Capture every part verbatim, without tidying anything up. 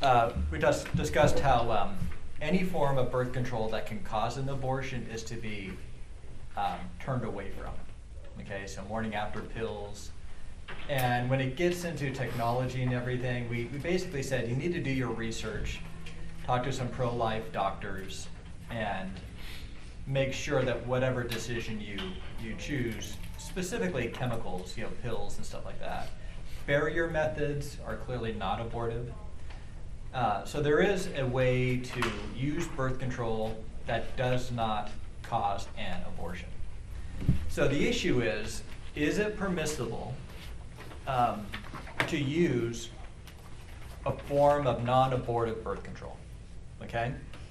uh, we just discussed how um, any form of birth control that can cause an abortion is to be um, turned away from. Okay, so morning after pills. And when it gets into technology and everything, we, we basically said you need to do your research, talk to some pro-life doctors, and make sure that whatever decision you, you choose, specifically chemicals, you know, pills and stuff like that, barrier methods are clearly not abortive. Uh, so there is a way to use birth control that does not cause an abortion. So the issue is, is it permissible um, to use a form of non-abortive birth control? Okay?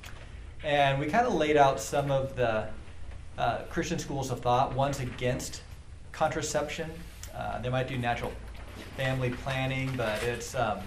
And we kind of laid out some of the uh, Christian schools of thought. One's against contraception. Uh, they might do natural family planning, but it's um,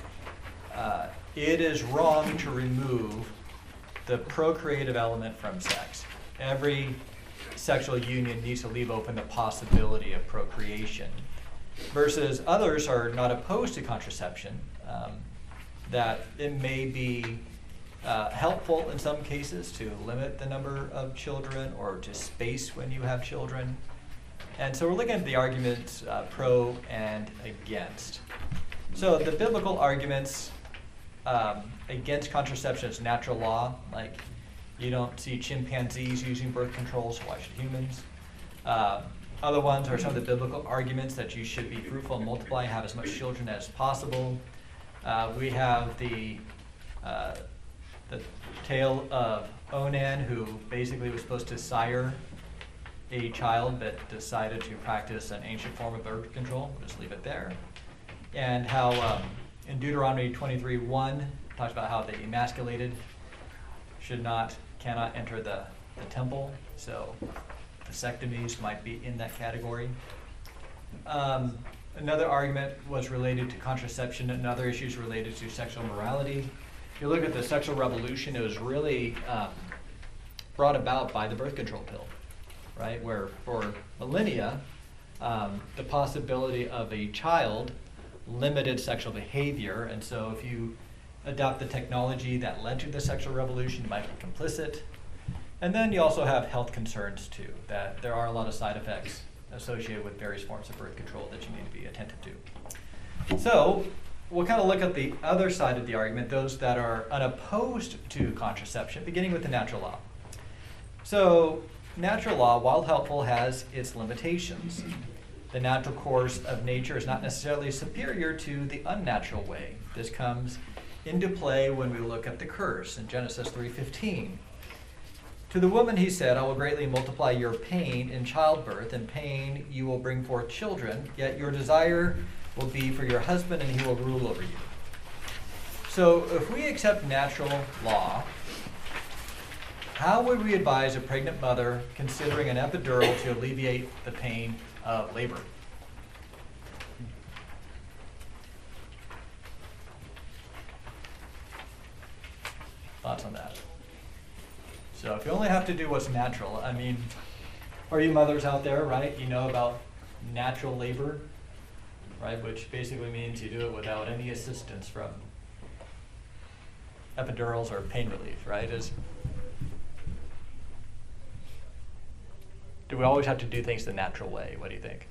uh, it is wrong to remove the procreative element from sex. Every sexual union needs to leave open the possibility of procreation. Versus others are not opposed to contraception, um, that it may be uh, helpful in some cases to limit the number of children or to space when you have children. And so we're looking at the arguments uh, pro and against. So the biblical arguments um, against contraception is natural law, like you don't see chimpanzees using birth control, so why should humans? Uh, other ones are some of the biblical arguments that you should be fruitful and multiply and have as much children as possible. Uh, we have the uh, the tale of Onan, who basically was supposed to sire a child but decided to practice an ancient form of birth control. We'll just leave it there. And how um, in Deuteronomy twenty-three one talks about how the emasculated should not, cannot enter the, the temple. So vasectomies might be in that category. Um, another argument was related to contraception and other issues related to sexual morality. If you look at the sexual revolution, it was really um, brought about by the birth control pill, right? Where for millennia, um, the possibility of a child limited sexual behavior. And so if you adopt the technology that led to the sexual revolution, you might be complicit. And then you also have health concerns too, that there are a lot of side effects associated with various forms of birth control that you need to be attentive to. So we'll kind of look at the other side of the argument, those that are unopposed to contraception, beginning with the natural law. So natural law, while helpful, has its limitations. The natural course of nature is not necessarily superior to the unnatural way. This comes into play when we look at the curse in Genesis three fifteen. To the woman he said, I will greatly multiply your pain in childbirth, and pain you will bring forth children, yet your desire will be for your husband, and he will rule over you. So if we accept natural law, how would we advise a pregnant mother considering an epidural to alleviate the pain of labor? Thoughts on that? So if you only have to do what's natural, I mean, are you mothers out there, right? You know about natural labor, right? Which basically means you do it without any assistance from epidurals or pain relief, right? Is Do we always have to do things the natural way? What do you think?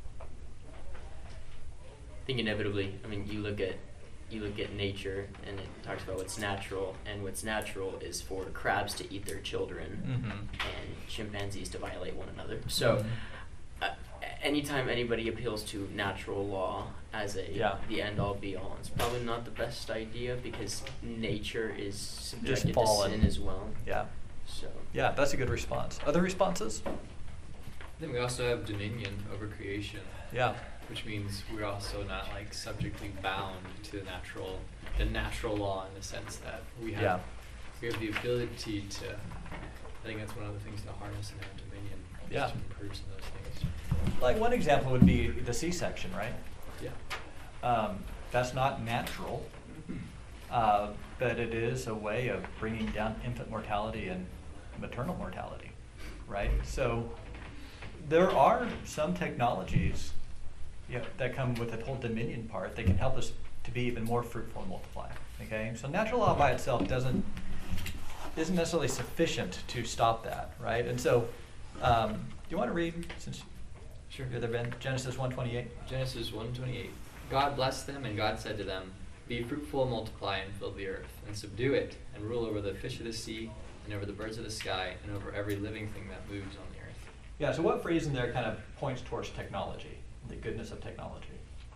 I think inevitably. I mean, you look at you look at nature, and it talks about what's natural, and what's natural is for crabs to eat their children, mm-hmm. and chimpanzees to violate one another. So, mm-hmm. uh, anytime anybody appeals to natural law as a yeah. the end all be all, it's probably not the best idea because nature is subjected Just fallen. to sin as well. Yeah. So. Yeah, that's a good response. Other responses? Then we also have dominion over creation. Yeah. Which means we're also not like subjectly bound to the natural, the natural law in the sense that we have, yeah. we have the ability to. I think that's one of the things to harness and have dominion. Yeah. To improve some of those things. Like one example would be the C-section, right? Yeah. Um, that's not natural, uh, but it is a way of bringing down infant mortality and maternal mortality, right? So there are some technologies yeah, that come with the whole dominion part that can help us to be even more fruitful and multiply. Okay, so natural law by itself doesn't isn't necessarily sufficient to stop that, right? And so, um, do you want to read since Sure. you're there, Ben? Genesis one twenty-eight. Genesis one twenty-eight. God blessed them, and God said to them, "Be fruitful and multiply and fill the earth, and subdue it, and rule over the fish of the sea, and over the birds of the sky, and over every living thing that moves on the earth." Yeah. So what phrase in there kind of points towards technology, the goodness of technology?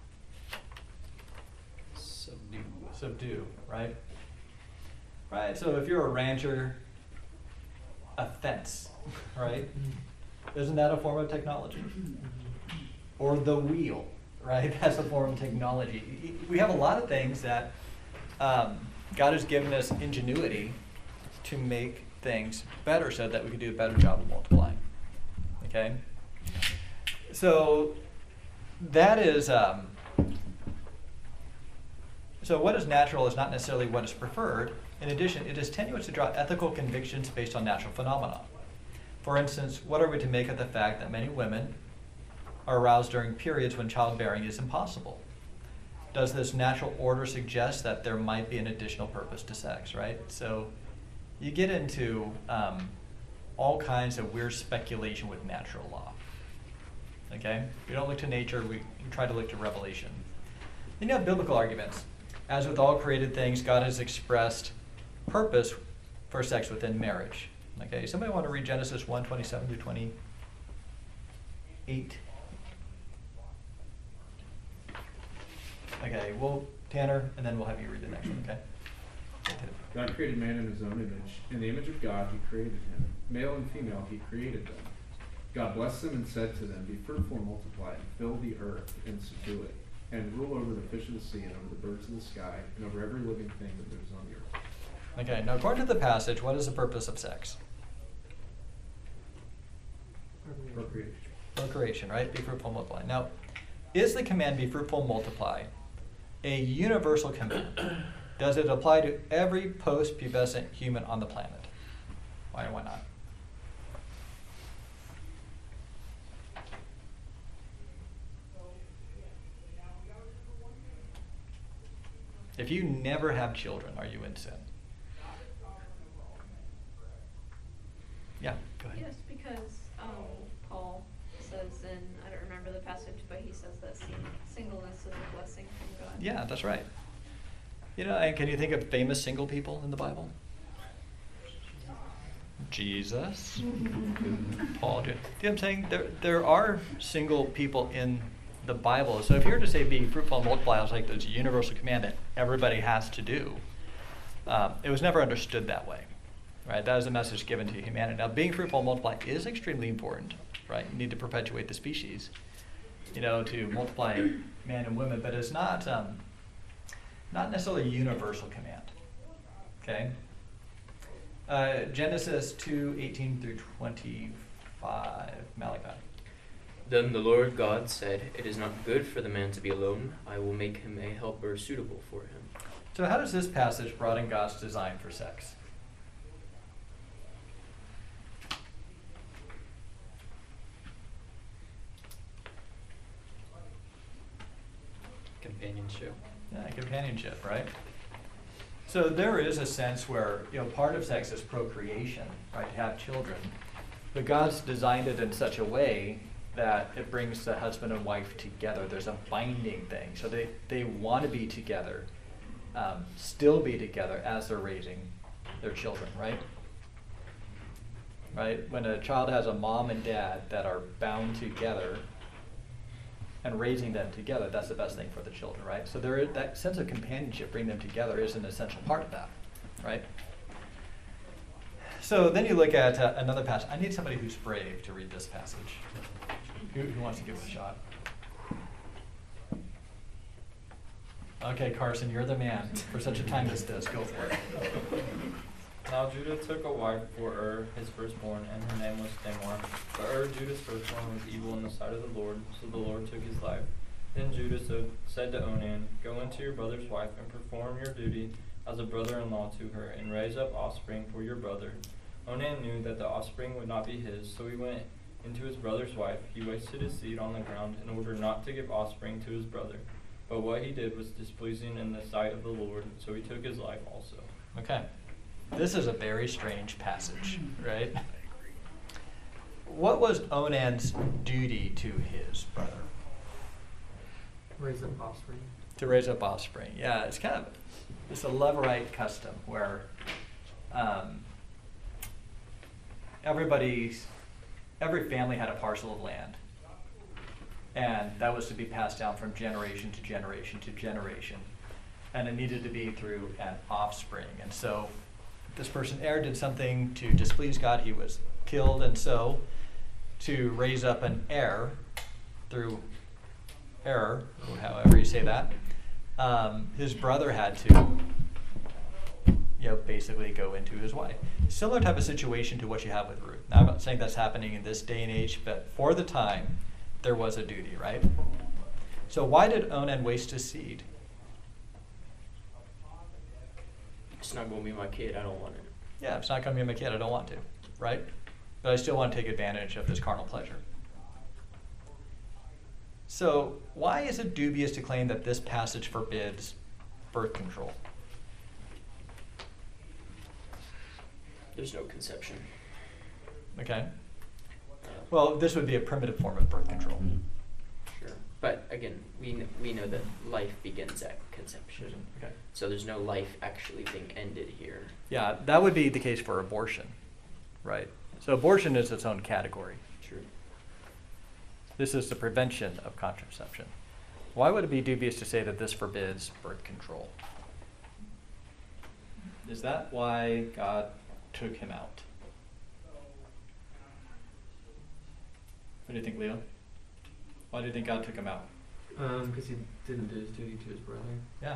Subdue. Subdue, right? Right. So if you're a rancher, a fence, right? Isn't that a form of technology? Or the wheel, right? That's a form of technology. We have a lot of things that um, God has given us ingenuity to make things better so that we can do a better job of multiplying. Okay? So that is, um, so what is natural is not necessarily what is preferred. In addition, it is tenuous to draw ethical convictions based on natural phenomena. For instance, what are we to make of the fact that many women are aroused during periods when childbearing is impossible? Does this natural order suggest that there might be an additional purpose to sex, right? So you get into um, all kinds of weird speculation with natural law. Okay? We don't look to nature, we try to look to revelation. Then you have biblical arguments. As with all created things, God has expressed purpose for sex within marriage. Okay, somebody want to read Genesis one twenty-seven through twenty-eight? Okay, well, Tanner, and then we'll have you read the next one, okay? God created man in his own image. In the image of God, he created him. Male and female, he created them. God blessed them and said to them, "Be fruitful and multiply, and fill the earth and subdue it, and rule over the fish of the sea, and over the birds of the sky, and over every living thing that moves on the earth." Okay, now according to the passage, what is the purpose of sex? Procreation. Procreation, right? Be fruitful and multiply. Now, is the command be fruitful and multiply a universal command? Does it apply to every post-pubescent human on the planet? Why or why not? If you never have children, are you in sin? Yeah, go ahead. Yes, because um, Paul says in, I don't remember the passage, but he says that sing- singleness is a blessing from God. Yeah, that's right. You know, and can you think of famous single people in the Bible? Jesus, Paul. Do you know what I'm saying? There, there are single people in the Bible. So if you were to say be fruitful and multiply, it's like there's a universal command that everybody has to do. Um, it was never understood that way, right? That was a message given to humanity. Now, being fruitful and multiply is extremely important, right? You need to perpetuate the species, you know, to multiply men and women, but it's not um, not necessarily a universal command. Okay. Uh, Genesis two eighteen through twenty-five, Malachi. Then the Lord God said, "It is not good for the man to be alone. I will make him a helper suitable for him." So how does this passage broaden God's design for sex? Companionship. Yeah, companionship, right? So there is a sense where, you know, part of sex is procreation, right, to have children. But God's designed it in such a way that it brings the husband and wife together. There's a binding thing. So they, they want to be together, um, still be together as they're raising their children, right? Right? When a child has a mom and dad that are bound together and raising them together, that's the best thing for the children, right? So there is that sense of companionship, bringing them together, is an essential part of that, right? So then you look at uh, another passage. I need somebody who's brave to read this passage. Who, who wants to give it a shot? Okay, Carson, you're the man for such a time as this. Go for it. Now Judah took a wife for Ur, his firstborn, and her name was Tamar. But Ur, Judah's firstborn, was evil in the sight of the Lord, so the Lord took his life. Then Judah so, said to Onan, "Go into your brother's wife and perform your duty as a brother-in-law to her, and raise up offspring for your brother." Onan knew that the offspring would not be his, so he went into his brother's wife. He wasted his seed on the ground in order not to give offspring to his brother. But what he did was displeasing in the sight of the Lord, so he took his life also. Okay. This is a very strange passage, right? What was Onan's duty to his brother? Raise up offspring. To raise up offspring. Yeah, it's kind of, it's a Levirate custom where um, everybody's, every family had a parcel of land. And that was to be passed down from generation to generation to generation. And it needed to be through an offspring. And so this person heir did something to displease God, he was killed. And so to raise up an heir through error, or however you say that, um, his brother had to, you know, basically go into his wife. Similar type of situation to what you have with Ruth. Now, I'm not saying that's happening in this day and age, but for the time, there was a duty, right? So why did Onan waste his seed? It's not going to be my kid. I don't want it. Yeah, it's not going to be my kid. I don't want to, right? But I still want to take advantage of this carnal pleasure. So why is it dubious to claim that this passage forbids birth control? There's no conception. Okay. Well, this would be a primitive form of birth control. Sure. But again, we kn- we know that life begins at conception. Okay. So there's no life actually being ended here. Yeah, that would be the case for abortion, right? So abortion is its own category. True. This is the prevention of contraception. Why would it be dubious to say that this forbids birth control? Is that why God took him out? What do you think, Leo? Why do you think God took him out? Um, because he didn't do his duty to his brother. Yeah.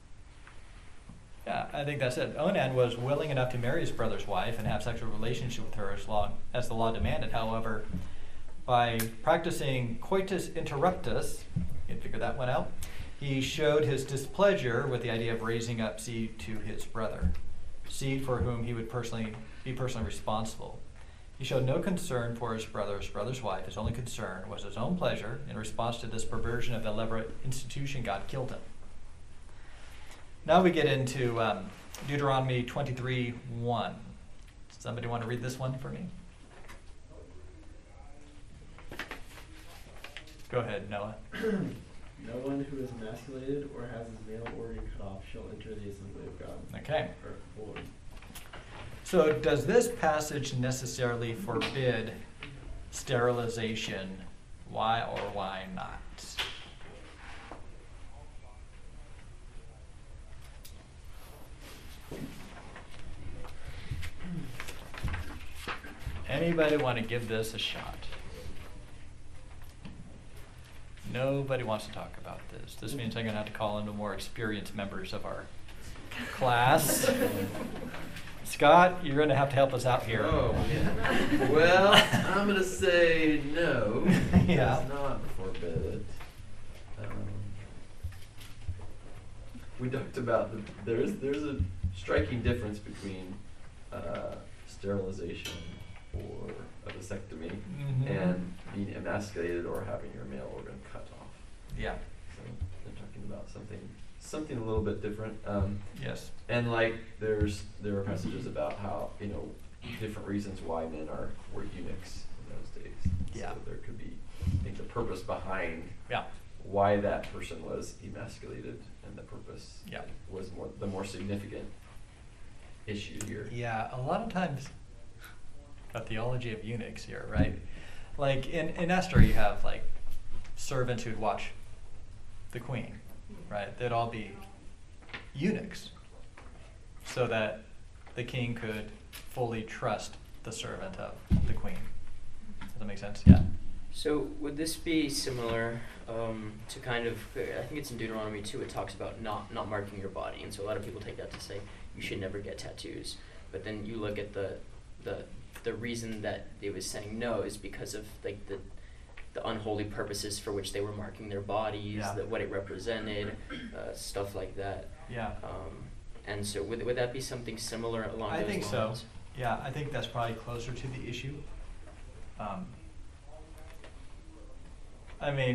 Yeah, I think that's it. Onan was willing enough to marry his brother's wife and have sexual relationship with her as long as the law demanded. However, by practicing coitus interruptus, you can figure that one out, he showed his displeasure with the idea of raising up seed to his brother, seed for whom he would personally be personally responsible. He showed no concern for his brother, his brother's wife. His only concern was his own pleasure. In response to this perversion of the Levirate institution, God killed him. Now we get into um, Deuteronomy twenty-three one. Somebody want to read this one for me? Go ahead, Noah. No one who is emasculated or has his male organ cut off shall enter the assembly of God. Okay. Or Lord. So does this passage necessarily forbid sterilization? Why or why not? Anybody want to give this a shot? Nobody wants to talk about this. This means I'm going to have to call in the more experienced members of our class. Scott, you're going to have to help us out here. Oh, yeah. Well, I'm going to say no. Yeah. It's not forbid. Um, we talked about the, there's there's a striking difference between uh, sterilization or a vasectomy Mhm. and being emasculated or having your male organ cut off. Yeah. So they're talking about something something a little bit different. Um, Yes. And like there's there are messages about how, you know, different reasons why men are were eunuchs in those days. Yeah. So there could be, I think, the purpose behind Yeah. why that person was emasculated, and the purpose Yeah. was more the more significant issue here. Yeah, a lot of times, a theology of eunuchs here, right? Like in, in Esther, you have like servants who'd watch the queen, right? They'd all be eunuchs so that the king could fully trust the servant of the queen. Does that make sense? Yeah. So would this be similar um, to kind of, I think it's in Deuteronomy two, it talks about not, not marking your body. And so a lot of people take that to say you should never get tattoos. But then you look at the the the reason that it was saying no is because of like the the unholy purposes for which they were marking their bodies, Yeah. the, what it represented, uh, stuff like that. Yeah. Um, and so would, would that be something similar along I those think so. lines? Yeah, I think that's probably closer to the issue. Um, I mean,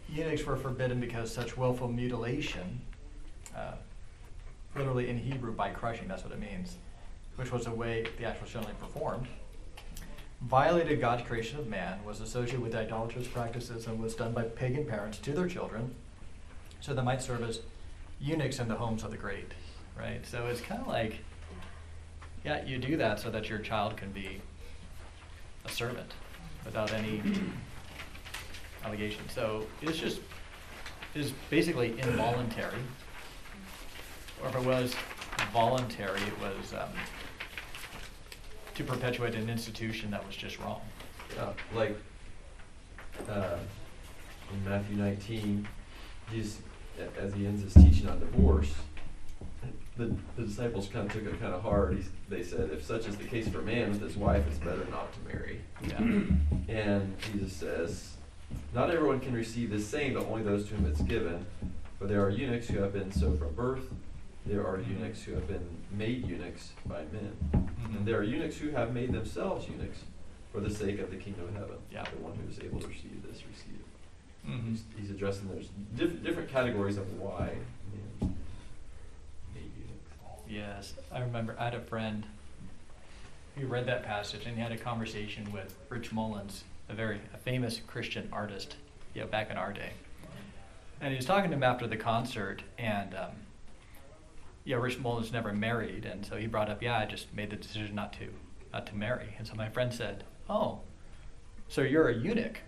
eunuchs were forbidden because such willful mutilation, uh, literally in Hebrew by crushing, that's what it means, which was the way the act was generally performed, violated God's creation of man, was associated with idolatrous practices, and was done by pagan parents to their children, so they might serve as eunuchs in the homes of the great, right? So it's kind of like, yeah, you do that so that your child can be a servant without any allegation. So it's just, it's basically involuntary, or if it was voluntary, it was um, to perpetuate an institution that was just wrong. Yeah, like uh, in Matthew nineteen, Jesus, a- as he ends his teaching on divorce, the, the disciples kind of took it kind of hard. He, they said, if such is the case for man with his wife, it's better not to marry. Yeah. And Jesus says, not everyone can receive this saying, but only those to whom it's given. For there are eunuchs who have been so from birth. There are eunuchs who have been made eunuchs by men. Mhm. And there are eunuchs who have made themselves eunuchs for the sake of the kingdom of heaven. Yeah. The one who is able to receive this, receive it. Mhm. He's, he's addressing there's diff- different categories of why men made eunuchs. Yes, I remember I had a friend who read that passage, and he had a conversation with Rich Mullins, a very a famous Christian artist, yeah, back in our day. And he was talking to him after the concert, and um, yeah, Rich Mullins never married, and so he brought up, yeah, I just made the decision not to, not to marry. And so my friend said, oh, so you're a eunuch.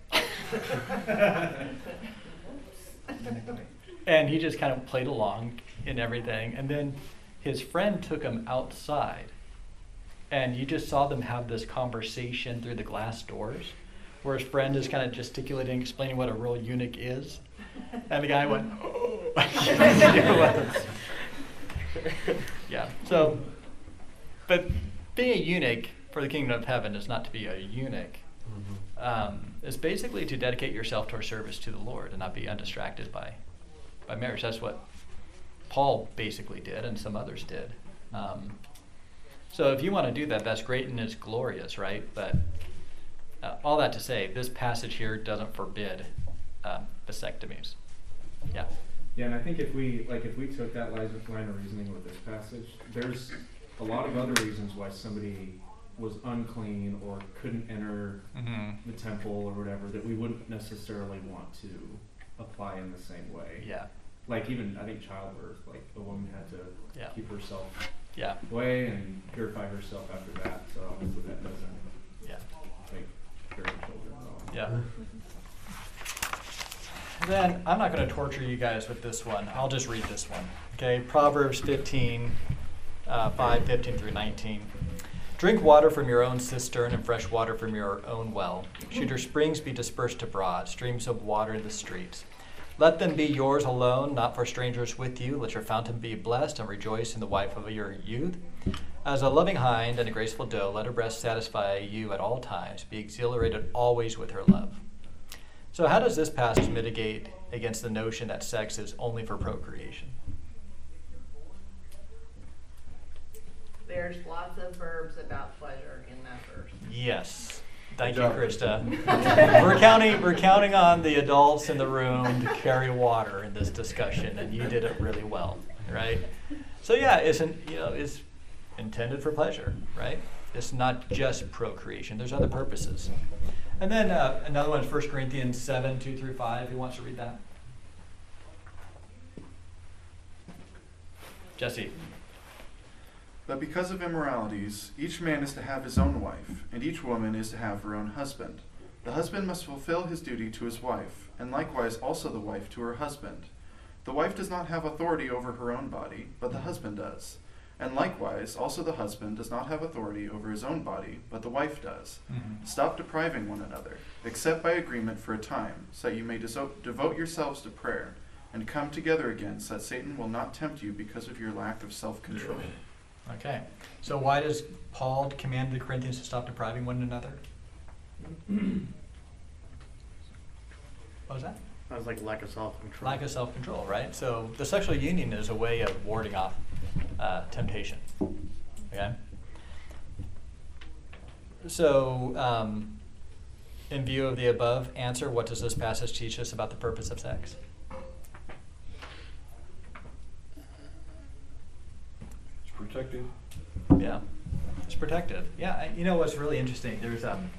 And he just kind of played along in everything. And then his friend took him outside, and you just saw them have this conversation through the glass doors, where his friend is kind of gesticulating, explaining what a real eunuch is. And the guy went, oh. Yeah, so, but being a eunuch for the kingdom of heaven is not to be a eunuch. Mm-hmm. Um, it's basically to dedicate yourself to our service to the Lord and not be undistracted by, by marriage. That's what Paul basically did, and some others did. Um, so if you want to do that, that's great and it's glorious, right? But uh, all that to say, this passage here doesn't forbid um, vasectomies. Yeah. Yeah, and I think if we like if we took that line of line of reasoning with this passage, there's a lot of other reasons why somebody was unclean or couldn't enter Mm-hmm. the temple or whatever that we wouldn't necessarily want to apply in the same way. Yeah. Like even I think childbirth, like a woman had to Yeah. keep herself Yeah. away and purify herself after that. So obviously that doesn't Yeah. make carrying children at all. Yeah. Then I'm not going to torture you guys with this one. I'll just read this one. Okay, Proverbs fifteen, uh, five, fifteen through nineteen. Drink water from your own cistern and fresh water from your own well. Should your springs be dispersed abroad, streams of water in the streets. Let them be yours alone, not for strangers with you. Let your fountain be blessed, and rejoice in the wife of your youth. As a loving hind and a graceful doe, let her breast satisfy you at all times. Be exhilarated always with her love. So how does this passage mitigate against the notion that sex is only for procreation? There's lots of verbs about pleasure in that verse. Yes. Thank Good you, job. Krista. we're counting we're counting on the adults in the room to carry water in this discussion, and you did it really well, right? So yeah, it's an, you know, it's intended for pleasure, right? It's not just procreation. There's other purposes. And then uh, another one is First Corinthians seven, two through five. Who wants to read that? Jesse. But because of immoralities, each man is to have his own wife, and each woman is to have her own husband. The husband must fulfill his duty to his wife, and likewise also the wife to her husband. The wife does not have authority over her own body, but the husband does. And likewise also the husband does not have authority over his own body, but the wife does. Mm-hmm. Stop depriving one another, except by agreement for a time, so that you may deso- devote yourselves to prayer, and come together again, so that Satan will not tempt you because of your lack of self-control. Okay. So why does Paul command the Corinthians to stop depriving one another? What was that? I was like lack of self-control. Lack of self-control, right? So the sexual union is a way of warding off uh, temptation. Okay. So um, in view of the above answer, what does this passage teach us about the purpose of sex? It's protected. Yeah, it's protective. Yeah, I- you know what's really interesting? There's um,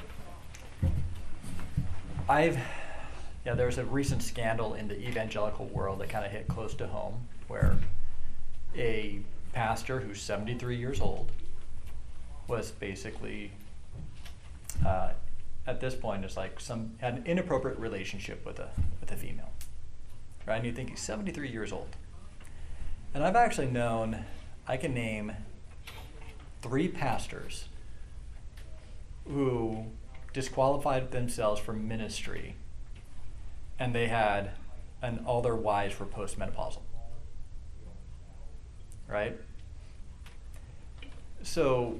I've yeah, there was a recent scandal in the evangelical world that kind of hit close to home, where a pastor who's seventy-three years old was basically uh, at this point is like some had an inappropriate relationship with a with a female, right? And you think he's seventy-three years old, and I've actually known I can name three pastors who disqualified themselves from ministry, and they had, and all their wives were postmenopausal. Right? So,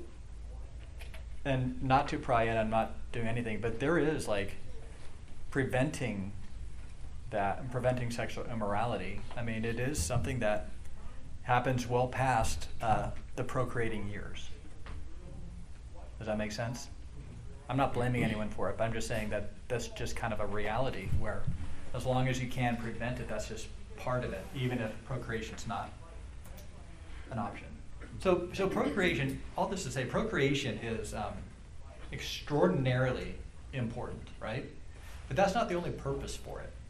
and not to pry in, I'm not doing anything, but there is like preventing that and preventing sexual immorality. I mean, it is something that happens well past uh, the procreating years. Does that make sense? I'm not blaming anyone for it, but I'm just saying that that's just kind of a reality where as long as you can prevent it, that's just part of it, even if procreation's not an option. So, so procreation, all this to say, procreation is um, extraordinarily important, right? But that's not the only purpose for it.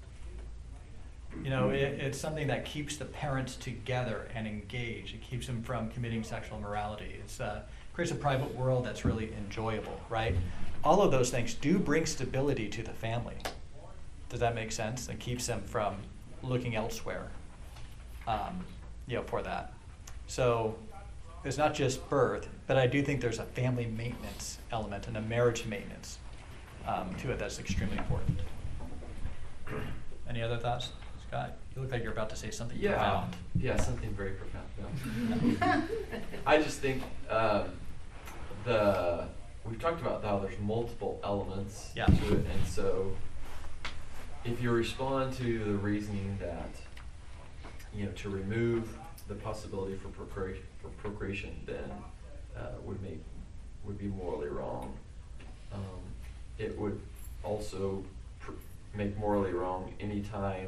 You know, it, it's something that keeps the parents together and engaged. It keeps them from committing sexual immorality. It's uh, creates a private world that's really enjoyable, right? All of those things do bring stability to the family. Does that make sense? And keeps them from looking elsewhere, um, you know, for that. So it's not just birth, but I do think there's a family maintenance element and a marriage maintenance um, to it that's extremely important. Any other thoughts, Scott? You look like you're about to say something Yeah, profound. yeah, something very profound. I just think um, the we've talked about how there's multiple elements Yeah. to it, and so if you respond to the reasoning that you know to remove the possibility for procreation, for procreation, then uh, would make would be morally wrong. Um, it would also pr- make morally wrong any time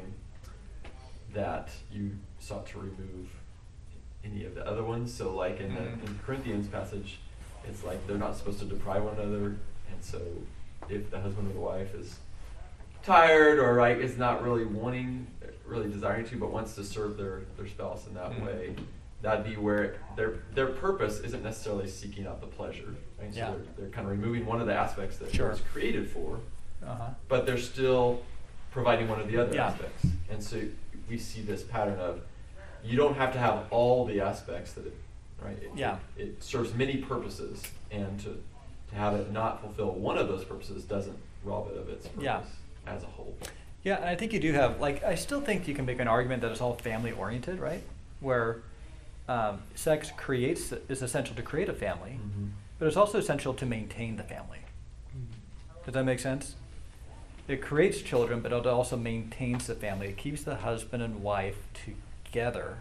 that you sought to remove any of the other ones. So like in the, in the Corinthians passage, it's like they're not supposed to deprive one another, and so if the husband or the wife is tired or right is not really wanting, really desiring to, but wants to serve their, their spouse in that Mhm. way, that'd be where their their purpose isn't necessarily seeking out the pleasure. Right? So Yeah. they're, they're kind of removing one of the aspects that Sure. it was created for, Uh-huh. but they're still providing one of the other Yeah. aspects. And so we see this pattern of you don't have to have all the aspects that it, right? It, Yeah. It, it serves many purposes, and to, to have it not fulfill one of those purposes doesn't rob it of its purpose Yeah. as a whole. Yeah, and I think you do have, like, I still think you can make an argument that it's all family-oriented, right? Where um, sex creates, is essential to create a family, Mhm. but it's also essential to maintain the family. Does that make sense? It creates children, but it also maintains the family. It keeps the husband and wife together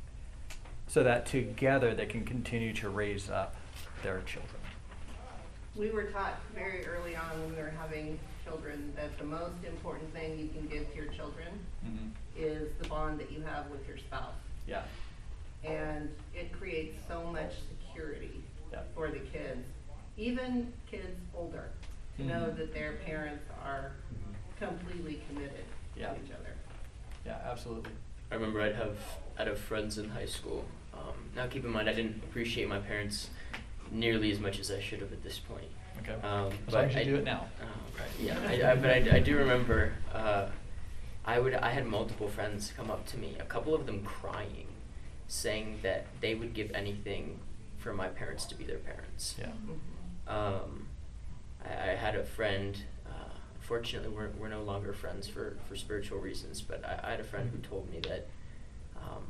so that together they can continue to raise up their children. We were taught very early on when we were having children that the most important thing you can give to your children Mm-hmm. is the bond that you have with your spouse. Yeah. And it creates so much security Yeah. for the kids, even kids older, to know Mhm. that their parents are completely committed Yeah. to each other. Yeah, absolutely. I remember I'd have I'd have friends in high school. Um, now keep in mind I didn't appreciate my parents nearly as much as I should have at this point. Okay. Um, As but long as you I, do it now. Uh, yeah, I, I, but I, I do remember uh, I would I had multiple friends come up to me, a couple of them crying, saying that they would give anything for my parents to be their parents. Yeah. Um, I, I had a friend. Uh, fortunately, we're we're no longer friends for, for spiritual reasons. But I, I had a friend who told me that um,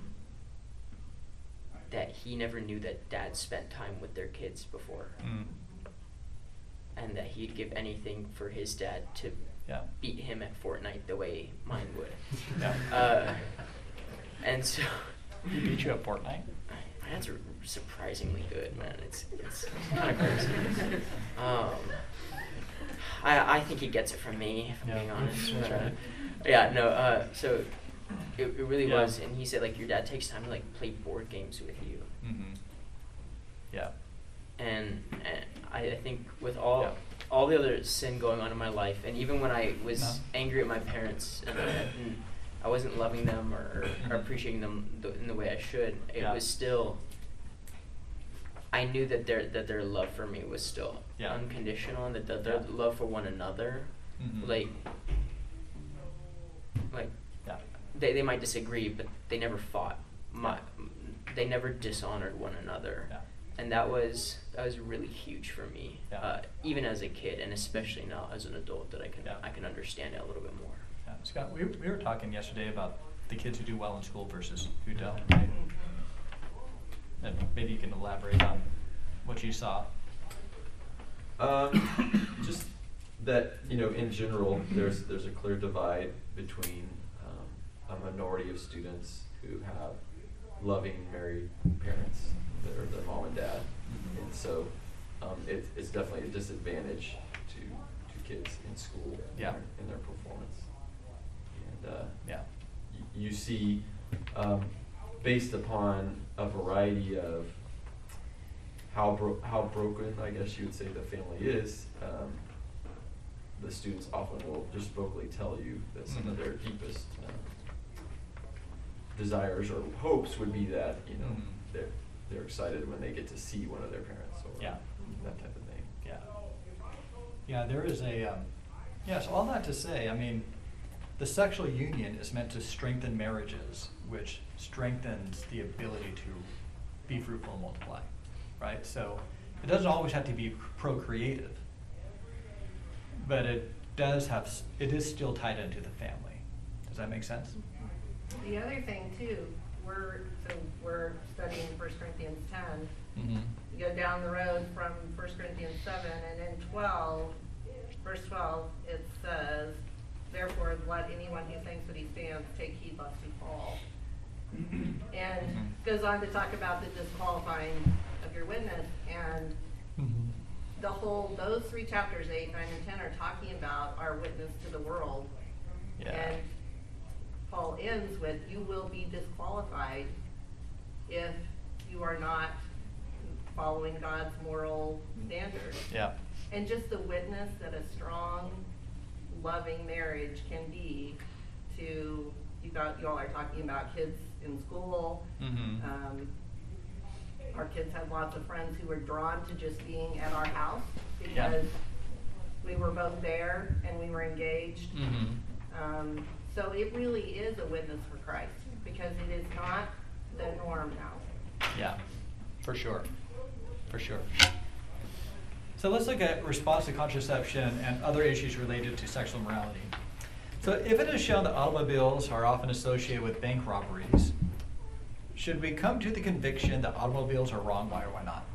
that he never knew that dad spent time with their kids before, Mm. and that he'd give anything for his dad to Yeah. beat him at Fortnite the way mine would. Yeah. Uh, and so He beat you at Fortnite? my dad's are surprisingly good, man. It's it's kind of crazy. Um, I, I think he gets it from me, if I'm Yeah. being honest. That's but, uh, right. yeah, no, uh, so it, it really Yeah. was, and he said, like, your dad takes time to, like, play board games with you. Mm-hmm. Yeah. And, and I, I think with all Yeah. all the other sin going on in my life, and even when I was No. angry at my parents and I, and I wasn't loving them or, or Mhm. appreciating them the, in the way I should, it Yeah. was still. I knew that their that their love for me was still Yeah. unconditional, and that the, their Yeah. love for one another, Mhm. like, like Yeah. they they might disagree, but they never fought. My, they never dishonored one another. Yeah. And that was that was really huge for me, Yeah. uh, even as a kid, and especially now as an adult, that I can Yeah. I can understand it a little bit more. Yeah. Scott, we, we were talking yesterday about the kids who do well in school versus who don't, right? And maybe you can elaborate on what you saw. Um, just that, you know, in general, there's there's a clear divide between um, a minority of students who have loving married parents that are their mom and dad, and so um, it, it's definitely a disadvantage to to kids in school Yeah. in, their, in their performance. And uh, Yeah. y- you see, um, based upon a variety of how bro- how broken, I guess you would say, the family is, um, the students often will just vocally tell you that some of Mhm. their deepest um, desires or hopes would be that, you know, Mhm. they're they're excited when they get to see one of their parents or Yeah. that type of thing. Yeah. Yeah, there is a, um, yeah, so all that to say, I mean, the sexual union is meant to strengthen marriages, which strengthens the ability to be fruitful and multiply, right? So it doesn't always have to be procreative, but it does have, s- it is still tied into the family. Does that make sense? The other thing too, we're, so we're studying First Corinthians ten. Mm-hmm. You go down the road from First Corinthians seven, and in twelve, verse twelve, it says, therefore let anyone who thinks that he stands take heed lest he fall. And Mhm. goes on to talk about the disqualifying of your witness, and Mm-hmm. the whole, those three chapters, eight, nine, and ten, are talking about our witness to the world. Yeah. And Paul ends with, you will be disqualified if you are not following God's moral standards. Yeah. And just the witness that a strong, loving marriage can be to, you got, you all are talking about kids in school. Mm-hmm. Um, our kids had lots of friends who were drawn to just being at our house Yeah. because we were both there and we were engaged. Mm-hmm. Um, so it really is a witness for Christ, because it is not the norm now. Yeah, for sure, for sure. So let's look at response to contraception and other issues related to sexual morality. So if it is shown that automobiles are often associated with bank robberies, should we come to the conviction that automobiles are wrong? Why or why not?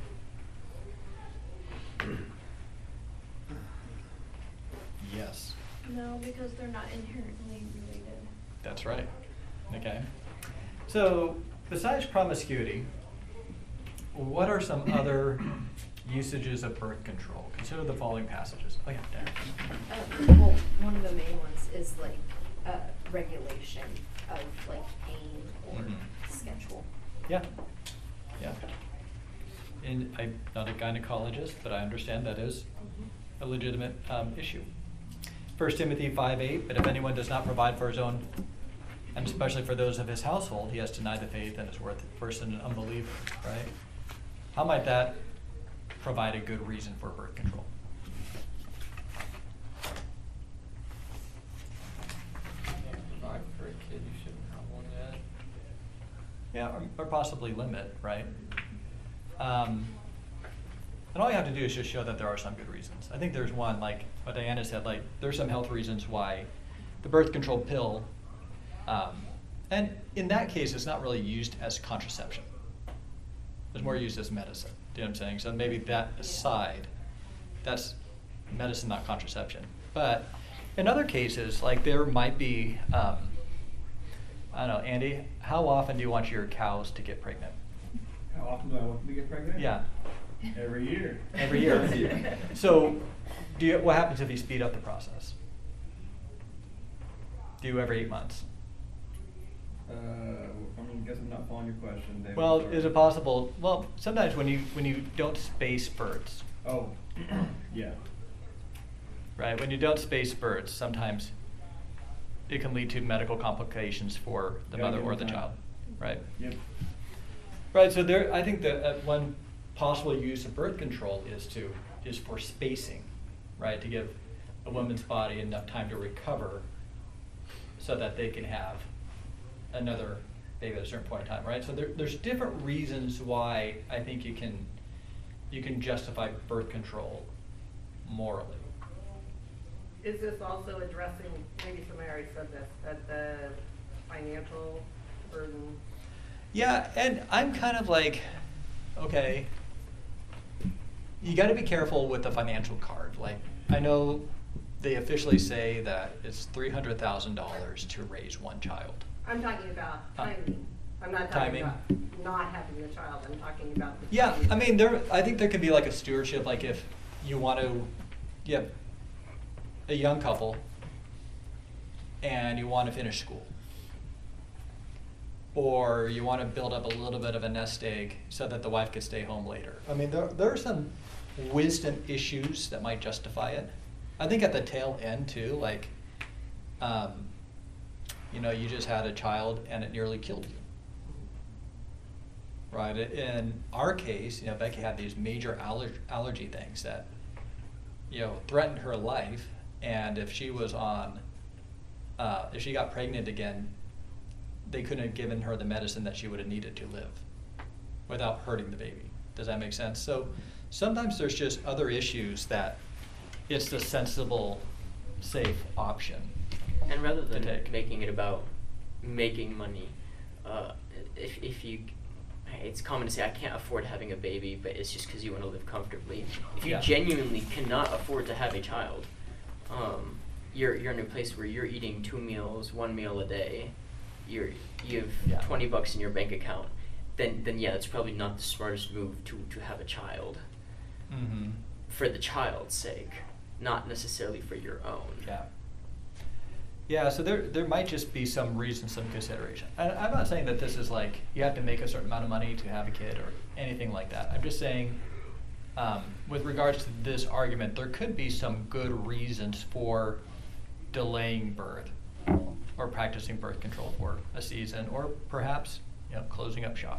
Yes, No, because they're not inherently related. that's right. Okay. So besides promiscuity, what are some other usages of birth control? Consider the following passages. Oh yeah, Darren. Um, well, one of the main ones is like uh, regulation of like pain or Mhm. schedule. Yeah, yeah. And I'm not a gynecologist, but I understand that is a legitimate um, issue. First Timothy five eight, but if anyone does not provide for his own, and especially for those of his household, he has denied the faith and is worth worse than an unbeliever, right? How might that provide a good reason for birth control? Provide for a kid, you shouldn't have one yet. Yeah, or, or possibly limit, right? Um, and all you have to do is just show that there are some good reasons. I think there's one, like what Diana said, like there's some health reasons why the birth control pill, um, and in that case, it's not really used as contraception. It's more used as medicine. Do you know what I'm saying? So maybe that aside, that's medicine, not contraception. But in other cases, like there might be, um, I don't know, Andy, how often do you want your cows to get pregnant? How often do I want them to get pregnant? Yeah, Every year. every year. So Do you, what happens if you speed up the process? Do you every eight months? Uh, I mean, I guess I'm not following your question, David. Well, Sorry. is it possible? Well, sometimes when you when you don't space births, Oh, yeah. right? When you don't space births, sometimes it can lead to medical complications for the Gotta mother give or them the time. child, right? Yep. Right. So there, I think that uh, one possible use of birth control is to is for spacing, right? To give a woman's body enough time to recover, so that they can have another baby at a certain point in time, right? So there, there's different reasons why I think you can you can justify birth control morally. Is this also addressing, maybe somebody already said this, that the financial burden? Yeah, and I'm kind of like, okay, you got to be careful with the financial card. Like, I know they officially say that it's three hundred thousand dollars to raise one child. I'm talking about Huh. timing. I'm not talking Timing. about not having the child. I'm talking about the Yeah, timing. I mean, there. I think there could be like a stewardship, like if you want to, you have a young couple, and you want to finish school, or you want to build up a little bit of a nest egg so that the wife could stay home later. I mean, there there are some wisdom issues that might justify it. I think at the tail end too, like, um, you know, you just had a child and it nearly killed you. Right. In our case, you know, Becky had these major aller- allergy things that, you know, threatened her life. And if she was on, uh, if she got pregnant again, they couldn't have given her the medicine that she would have needed to live without hurting the baby. Does that make sense? So sometimes there's just other issues that it's the sensible, safe option. And rather than take. making it about making money, uh, if if you, it's common to say I can't afford having a baby, but it's just because you want to live comfortably. If you Yeah. genuinely cannot afford to have a child, um, you're you're in a place where you're eating two meals, one meal a day, you're you have Yeah. twenty bucks in your bank account, then then yeah, it's probably not the smartest move to to have a child. Mm-hmm. For the child's sake, not necessarily for your own. Yeah. Yeah, so there there might just be some reason, some consideration. And I'm not saying that this is like you have to make a certain amount of money to have a kid or anything like that. I'm just saying, um, with regards to this argument, there could be some good reasons for delaying birth or practicing birth control for a season, or perhaps, you know, closing up shop.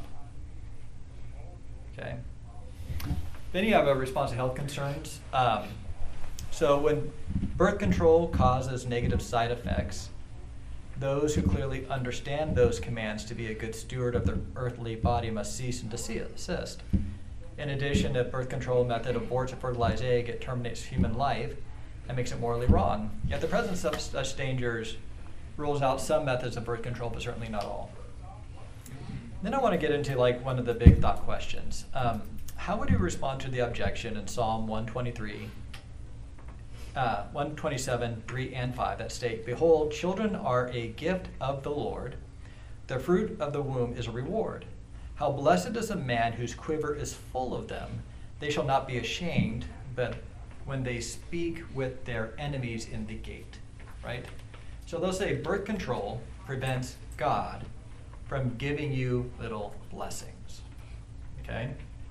Okay. Then you have a response to health concerns. Um, so when birth control causes negative side effects, those who clearly understand those commands to be a good steward of their earthly body must cease and desist. In addition, if birth control method aborts a fertilized egg, it terminates human life and makes it morally wrong. Yet the presence of such dangers rules out some methods of birth control, but certainly not all. Then I want to get into like one of the big thought questions. Um, how would you respond to the objection in Psalm one twenty-three, uh, one twenty-seven, three and five that state, "Behold, children are a gift of the Lord. The fruit of the womb is a reward. How blessed is a man whose quiver is full of them. They shall not be ashamed, but when they speak with their enemies in the gate." Right? So they'll say birth control prevents God from giving you little blessings. Okay?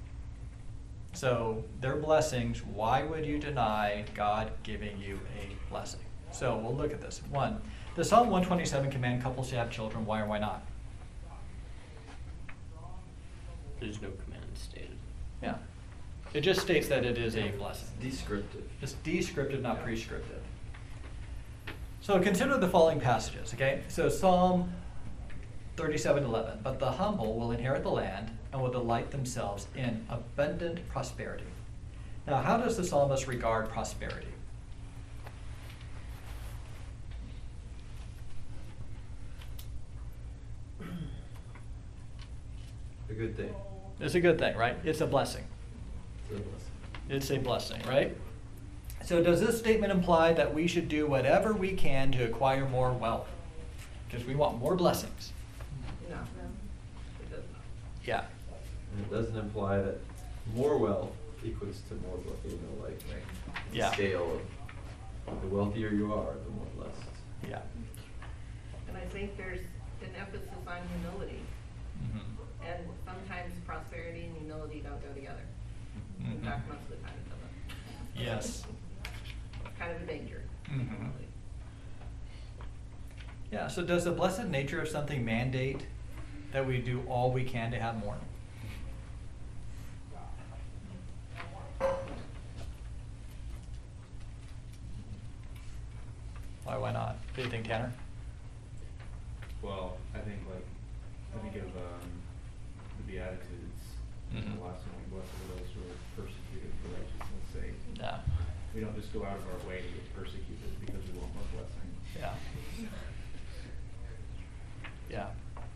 So their blessings, why would you deny God giving you a blessing? So we'll look at this. One, does Psalm one twenty-seven command couples to have children? Why or why not? There's no command stated. Yeah. It just states that it is a blessing. Descriptive. It's descriptive, not prescriptive. So consider the following passages, okay? So Psalm thirty-seven eleven, "But the humble will inherit the land and will delight themselves in abundant prosperity." Now, how does the psalmist regard prosperity? A good thing. It's a good thing, right? It's a blessing. It's a blessing. It's a blessing, right? So does this statement imply that we should do whatever we can to acquire more wealth? Because we want more blessings. No, it does not. Yeah. And it doesn't imply that more wealth equates to more, you know, like the Yeah. scale of the wealthier you are, the more blessed. Yeah. And I think there's an emphasis on humility. Mhm. And sometimes prosperity and humility don't go together. In Mhm. fact, most of the time it doesn't. Yes. Kind of a danger. Mhm. Yeah, so does the blessed nature of something mandate that we do all we can to have more? Why, why not? What do you think, Tanner? Well, I think like, I think of um, the Beatitudes. Mhm. The last one, blessed are those who are persecuted for righteousness' sake. Yeah. We don't just go out of our way to get persecuted because we want more blessing. Yeah. Yeah.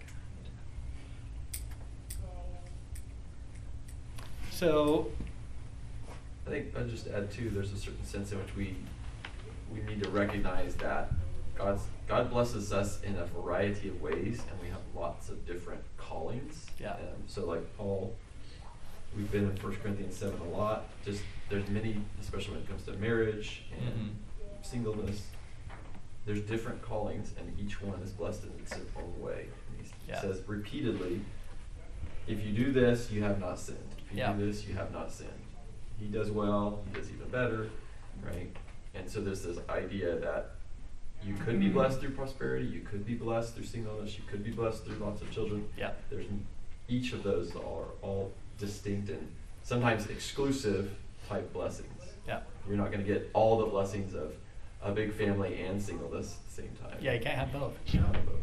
So, I think I'd just add too, there's a certain sense in which we we need to recognize that God's God blesses us in a variety of ways, and we have lots of different callings. Yeah. Um, so like Paul, we've been in First Corinthians seven a lot. Just there's many, especially when it comes to marriage and Mhm. singleness. There's different callings, and each one is blessed in its own way. And he Yeah. says repeatedly, if you do this, you have not sinned. If you Yeah. do this, you have not sinned. He does well, he does even better, right? And so there's this idea that you could be blessed through prosperity, you could be blessed through singleness, you could be blessed through lots of children. Yeah. There's each of those are all distinct and sometimes exclusive type blessings. Yeah. You're not going to get all the blessings of a big family and singleness at the same time. yeah, you can't have both. You can't have both.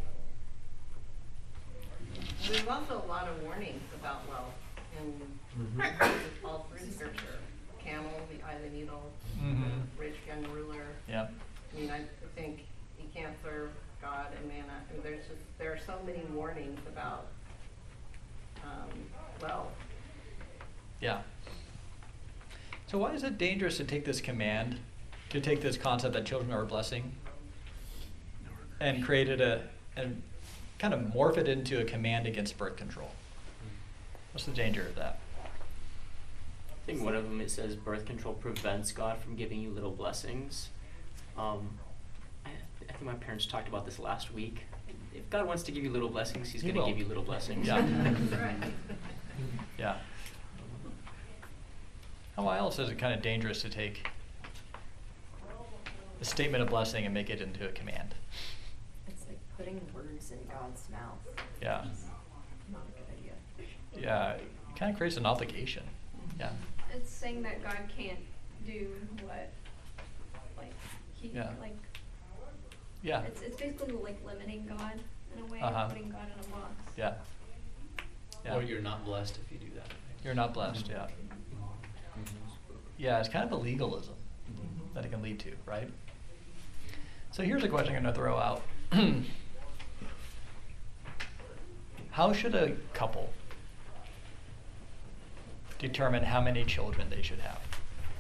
There's also a lot of warnings about wealth in Mhm. all through scripture. Camel, the eye of the needle, Mhm. the rich young ruler. Yeah. I mean, I think you can't serve God and mammon. I mean, there's just, there are so many warnings about, um, wealth. Yeah. So why is it dangerous to take this command, to take this concept that children are a blessing, and create it a, and kind of morph it into a command against birth control? What's the danger of that? I think one of them, it says birth control prevents God from giving you little blessings. Um, I, I think my parents talked about this last week. If God wants to give you little blessings, He's He going to will. give you little blessings. Yeah. Right. Yeah. How why else is it kind of dangerous to take a statement of blessing and make it into a command? It's like putting words in God's mouth. Yeah. Not a good idea. Yeah, it kind of creates an obligation. Yeah. It's saying that God can't do what, like, he, Yeah. like, Yeah. it's, it's basically like limiting God in a way, Uh-huh. putting God in a box. Yeah. Yeah. Or you're not blessed if you do that. You're not blessed, yeah. Yeah, it's kind of a legalism that it can lead to, right? So here's a question I'm going to throw out. How should a couple determine how many children they should have?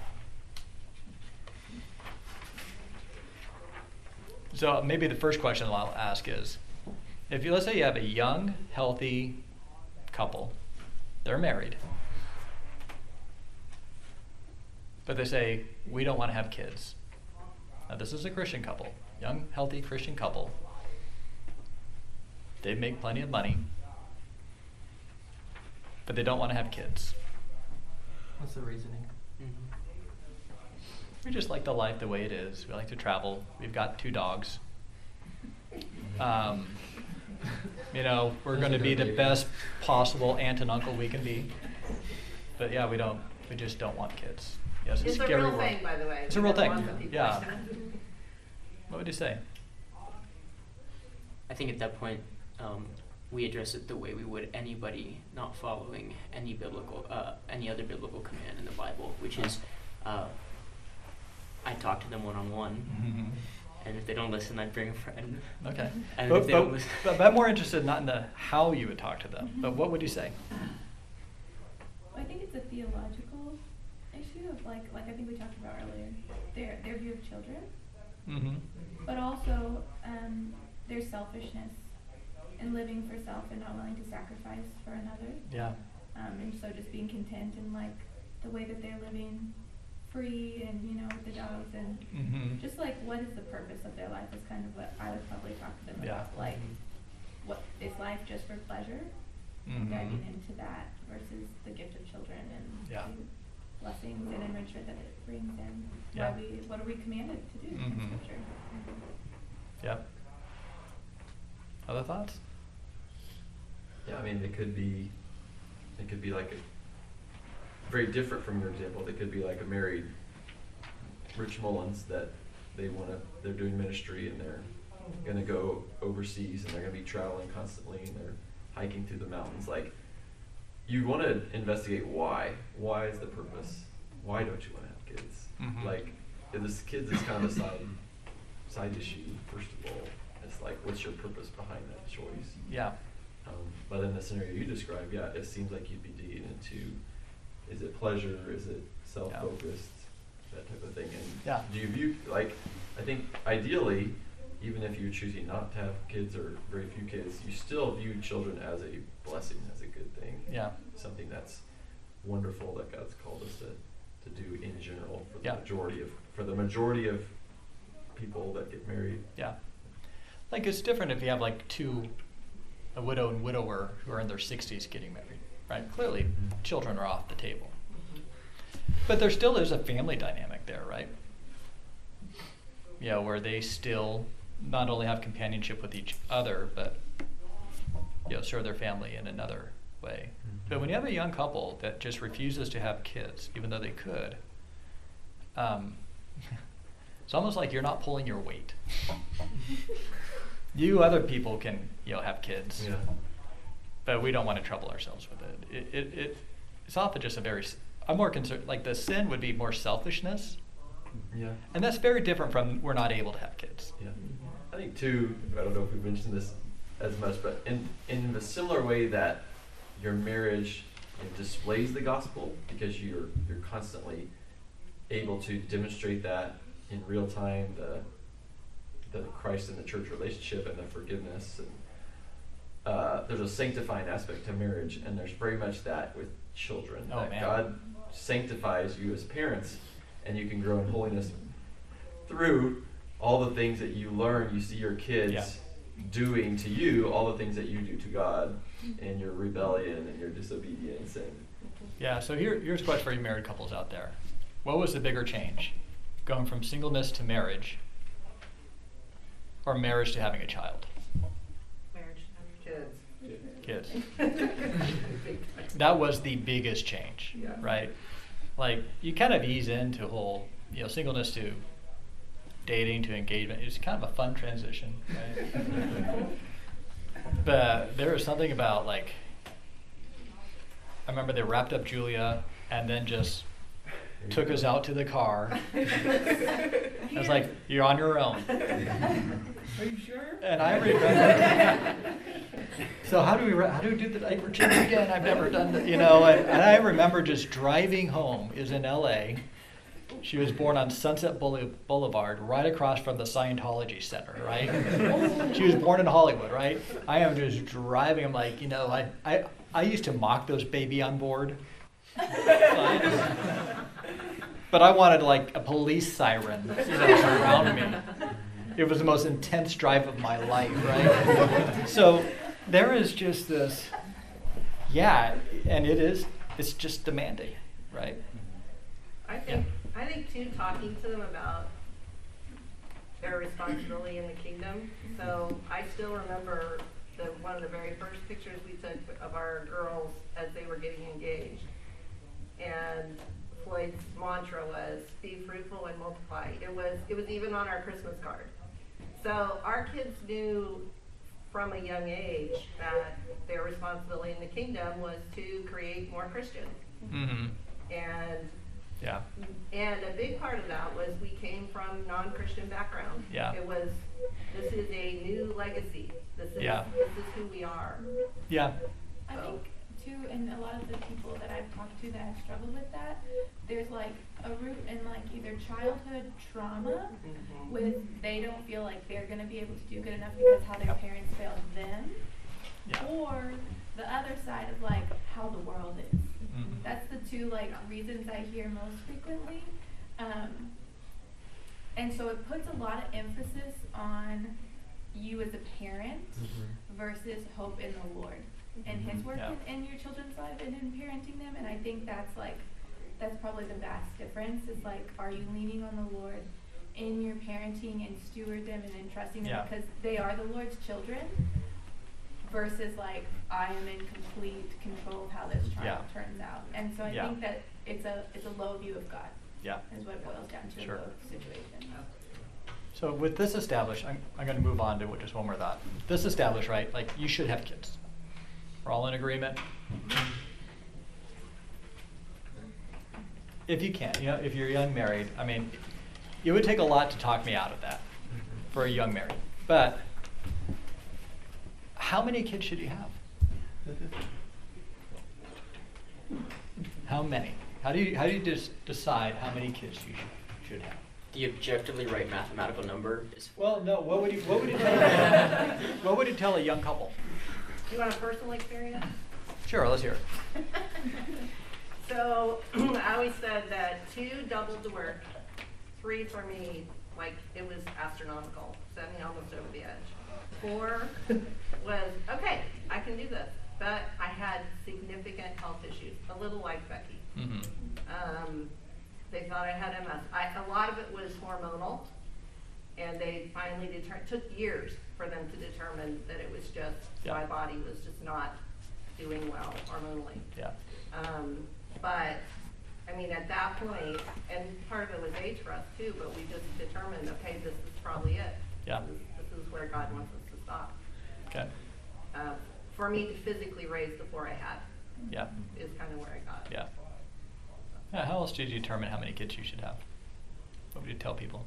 So maybe the first question I'll ask is, if you, let's say you have a young, healthy couple, they're married, but they say, we don't want to have kids. Now this is a Christian couple, young, healthy Christian couple. They make plenty of money, but they don't want to have kids. What's the reasoning? Mhm. We just like the life the way it is. We like to travel. We've got two dogs. Um, you know, we're going to be the best possible aunt and uncle we can be. But yeah, we don't. We just don't want kids. Yes, it's, It's a a scary real world. thing, by the way. It's a We real don't thing. want the people Yeah. like that. What would you say? I think at that point, um, we address it the way we would anybody not following any biblical, uh, any other biblical command in the Bible, which is, uh, I talk to them one on one, and if they don't listen, I'd bring a friend. Okay. And But, if they don't but, listen, but I'm more interested not in the how you would talk to them, but what would you say? I think it's a theological issue of like, like I think we talked about earlier, their their view of children, Mm-hmm. but also um, their selfishness and living for self and not willing to sacrifice for another. Yeah. Um, and so just being content in like the way that they're living free and, you know, with the dogs and Mhm. just like what is the purpose of their life is kind of what I would probably talk to them Yeah. about. Like, what is life just for pleasure? Mhm. Diving into that versus the gift of children and Yeah. the blessings and enrichment that it brings in. Yeah. Why we, what are we commanded to do Mhm. in Scripture? Yep. Other thoughts? Yeah, I mean, it could be, it could be like a, very different from your example. They could be like a married Rich Mullins that they want to, they're doing ministry and they're going to go overseas and they're going to be traveling constantly and they're hiking through the mountains. Like, you want to investigate why. Why is the purpose? Why don't you want to have kids? Mhm. Like, if this kids is kind of a side, side issue, first of all. It's like, what's your purpose behind that choice? Yeah. Um, but in the scenario you described, yeah, it seems like you'd be digging into, is it pleasure, is it self-focused, that type of thing. And Yeah. do you view, like, I think ideally, even if you're choosing not to have kids or very few kids, you still view children as a blessing, as a good thing. Yeah. Something that's wonderful that God's called us to, to do in general for the Yeah. majority of, for the majority of people that get married. Yeah. Like, it's different if you have like two, a widow and widower who are in their sixties getting married, right? Clearly, Mhm. children are off the table. But there still is a family dynamic there, right? Yeah, where they still not only have companionship with each other, but, you know, serve their family in another way. But when you have a young couple that just refuses to have kids, even though they could, um, it's almost like you're not pulling your weight. You other people can, you know, have kids, Yeah. but we don't want to trouble ourselves with it. It, it, it it's often just a very, s- I'm more concerned, like the sin would be more selfishness, Yeah. and that's very different from we're not able to have kids. Yeah. I think too, I don't know if we've mentioned this as much, but in, in the similar way that your marriage, you know, displays the gospel because you're you're constantly able to demonstrate that in real time, the the Christ and the church relationship and the forgiveness. And uh, there's a sanctifying aspect to marriage, and there's very much that with children. Oh, that man. God sanctifies you as parents, and you can grow in holiness through all the things that you learn. You see your kids Yeah. doing to you all the things that you do to God, and your rebellion and your disobedience. And Yeah, so here, here's a question for you married couples out there. What was the bigger change? Going from singleness to marriage, or marriage to having a child? Marriage, kids. Kids. That was the biggest change, Yeah. right? Like, you kind of ease into whole, you know, singleness to dating to engagement. It's kind of a fun transition, right? But there was something about, like, I remember they wrapped up Julia and then just took us out to the car. I was like, you're on your own. Are you sure? And I remember. So how do we how do we do the diaper change again? I've never done that, you know. And, and I remember just driving home. It was in L A. She was born on Sunset Boule- Boulevard, right across from the Scientology Center, right? She was born in Hollywood, right? I am just driving. I'm like, you know, I I, I used to mock those baby on board signs. But I wanted like a police siren, you know, around me. It was the most intense drive of my life, right? So there is just this, yeah, and it is, it's just demanding, right? I think, I think too, talking to them about their responsibility in the kingdom. So I still remember the, one of the very first pictures we took of our girls as they were getting engaged. And Floyd's mantra was, be fruitful and multiply. It was, it was even on our Christmas card. So our kids knew from a young age that their responsibility in the kingdom was to create more Christians. Mm-hmm. And Yeah. and a big part of that was we came from non-Christian background. Yeah. It was, this is a new legacy. This is Yeah. this is who we are. Yeah. I think too, and a lot of the people that I've talked to that have struggled with that, there's like a root in like either childhood trauma Mhm. with they don't feel like they're gonna be able to do good enough because how their parents failed them, Yeah. or the other side of like how the world is. Mhm. That's the two two like reasons I hear most frequently. Um, and so it puts a lot of emphasis on you as a parent Mhm. versus hope in the Lord and His work Yeah. in, in your children's life and in parenting them. And I think that's like, that's probably the vast difference is like, are you leaning on the Lord in your parenting and steward them and entrusting them Yeah. because they are the Lord's children versus like, I am in complete control of how this child Yeah. turns out. And so I Yeah. think that it's a, it's a low view of God Yeah. is what it boils down to Sure. in both situations. So with this established, I'm, I'm going to move on to just one more thought. This established, right? Like you should have kids. We're all in agreement. If you can, you know, if you're young married, I mean, it would take a lot to talk me out of that for a young married. But how many kids should you have? How many? How do you how do you just decide how many kids you should, should have? The objectively right mathematical number is Well, no. What would you what would you tell a, what would you tell a young couple? Do you want a personal experience? Sure, let's hear it. So I always said that two doubled the work, three for me, like it was astronomical, sent me almost over the edge. Four was, okay, I can do this, but I had significant health issues, a little like Becky. Mm-hmm. Um, they thought I had M S. I, a lot of it was hormonal, and they finally determined, took years for them to determine that it was just, Yeah. my body was just not doing well hormonally. Yeah. Um, but, I mean, at that point, and part of it was age for us too, but we just determined, okay, this is probably it. Yeah. This is, this is where God wants us to stop. Okay. Uh, for me to physically raise the four I had Yeah. is kind of where I got. Yeah. Yeah. How else did you determine how many kids you should have? What would you tell people?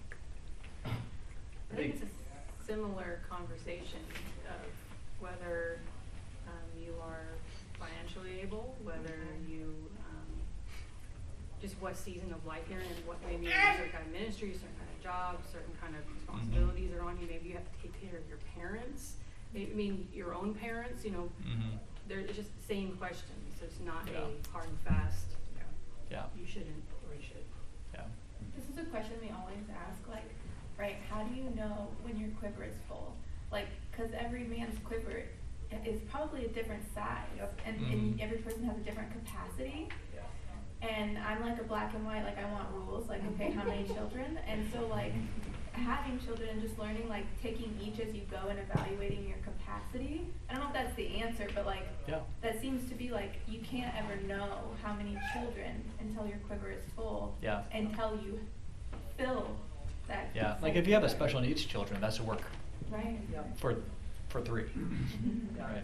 I think it's a similar conversation of whether um, you are financially able, whether you, um, just what season of life you're in, what maybe a certain kind of ministry, certain kind of job, certain kind of responsibilities are on you. Maybe you have to take care of your parents. I mean, your own parents, you know, Mm-hmm. they're, it's just the same questions. It's not Yeah. a hard and fast, you know, Yeah. you shouldn't or you should. Yeah. This is a question we always ask, like, right, how do you know when your quiver is full? Like, because every man's quiver i- is probably a different size, and, and Mhm. every person has a different capacity. And I'm like a black and white, like I want rules, like, okay, how many children? And so like, having children and just learning, like taking each as you go and evaluating your capacity. I don't know if that's the answer, but like, Yeah. that seems to be like, you can't ever know how many children until your quiver is full. Yeah. Until you fill that. Yeah. full Like if you have a quiver. special needs children, that's a work Right. for for three. Right.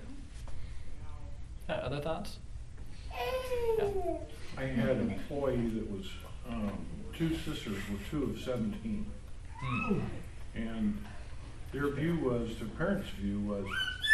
Uh, other thoughts? Yeah. I had an employee that was, um, two sisters were two of seventeen. Hmm. And their view was, their parents' view was,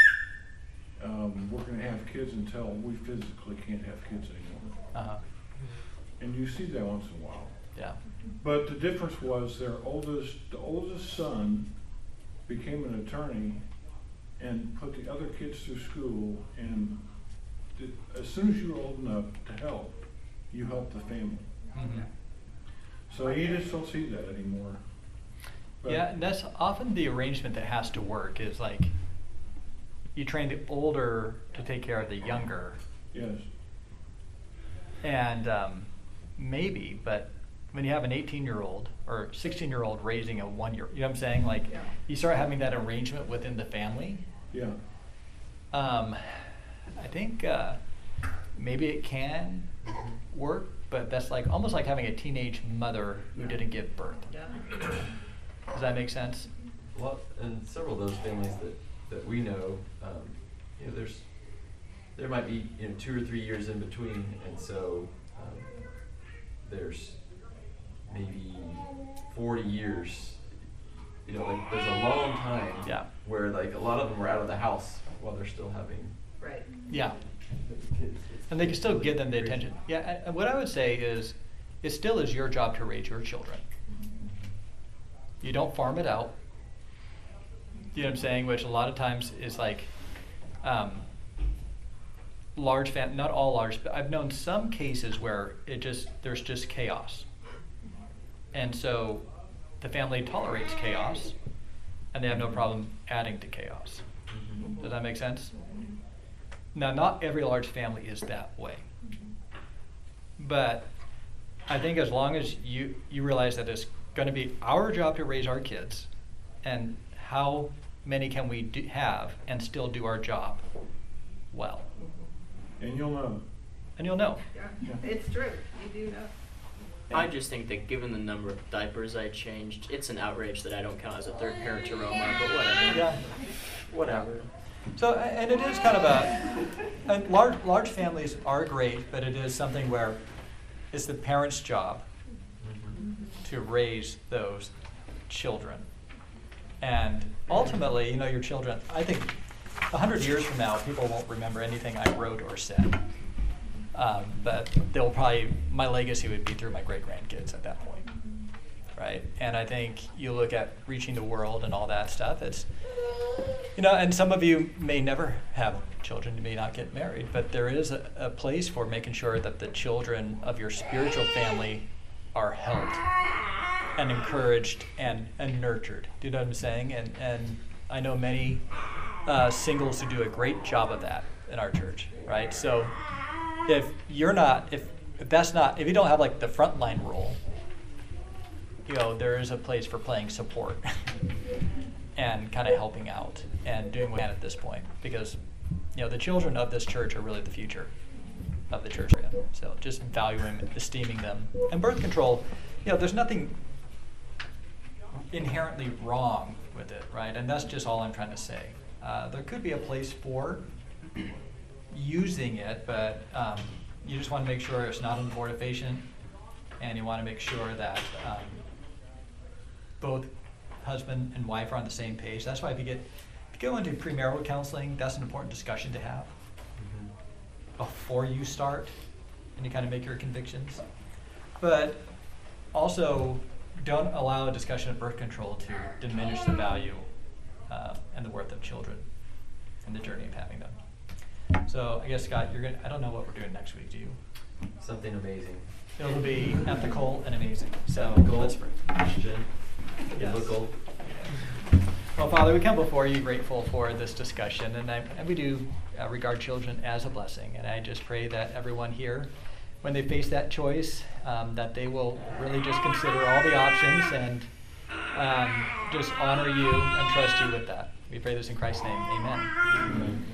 um, we're gonna have kids until we physically can't have kids anymore. Uh-huh. And you see that once in a while. Yeah. But the difference was their oldest, the oldest son became an attorney and put the other kids through school, and did, as soon as you were old enough to help, you helped the family. Mm-hmm. So you just don't see that anymore. But- Yeah, and that's often the arrangement that has to work is like you train the older to take care of the younger. Yes. And um, maybe, but when you have an eighteen-year-old or sixteen-year-old raising a one-year, you know what I'm saying? Like Yeah. you start having that arrangement within the family. Yeah. Um, I think uh, maybe it can work, but that's like almost like having a teenage mother who Yeah. didn't give birth. Yeah. Does that make sense? Well, and several of those families that, that we know, um, you know, there's, there might be, you know, two or three years in between, and so, um, there's maybe forty years, you know, like, there's a long time. Yeah. Where, like, a lot of them were out of the house while they're still having Right. Yeah. kids. And they can still give them the attention. Yeah, and- and what I would say is, it still is your job to raise your children. You don't farm it out. You know what I'm saying? Which a lot of times is like, um, large fam, not all large, but I've known some cases where it just, there's just chaos. And so the family tolerates chaos, and they have no problem adding to chaos. Does that make sense? Now, not every large family is that way. But I think as long as you, you realize that it's going to be our job to raise our kids, and how many can we do, have and still do our job well. And you'll know. And you'll know. Yeah, it's true, you do know. I just think that given the number of diapers I changed, it's an outrage that I don't count as a third parent to Roma, but whatever. Yeah. Whatever. So, and it is kind of a, and large, large families are great, but it is something where it's the parent's job to raise those children. And ultimately, you know, your children, I think a hundred years from now, people won't remember anything I wrote or said. Um, but they'll probably, my legacy would be through my great-grandkids at that point, right? And I think you look at reaching the world and all that stuff, it's, you know, and some of you may never have children, you may not get married, but there is a, a place for making sure that the children of your spiritual family are helped and encouraged and, and nurtured. Do you know what I'm saying? And, and I know many uh, singles who do a great job of that in our church, right? So if you're not, if, if that's not, if you don't have like the frontline role, you know, there is a place for playing support and kind of helping out and doing what we can at this point, because, you know, the children of this church are really the future of the church. So just valuing and esteeming them. And birth control, you know, there's nothing inherently wrong with it, right? And that's just all I'm trying to say. Uh, there could be a place for using it, but um, you just want to make sure it's not an abortifacient, and you want to make sure that um, both husband and wife are on the same page. That's why if you get if you go into premarital counseling, that's an important discussion to have mm-hmm. before you start, and you kind of make your convictions. But also, don't allow a discussion of birth control to diminish the value uh, and the worth of children and the journey of having them. So I guess, Scott, you're gonna, I don't know what we're doing next week, do you? Something amazing. It'll be ethical and amazing. So Ethical, let's pray. Christian, Yes. biblical. Well, Father, we come before you grateful for this discussion, and, I, and we do uh, regard children as a blessing. And I just pray that everyone here, when they face that choice, um, that they will really just consider all the options and um, just honor you and trust you with that. We pray this in Christ's name. Amen. Amen.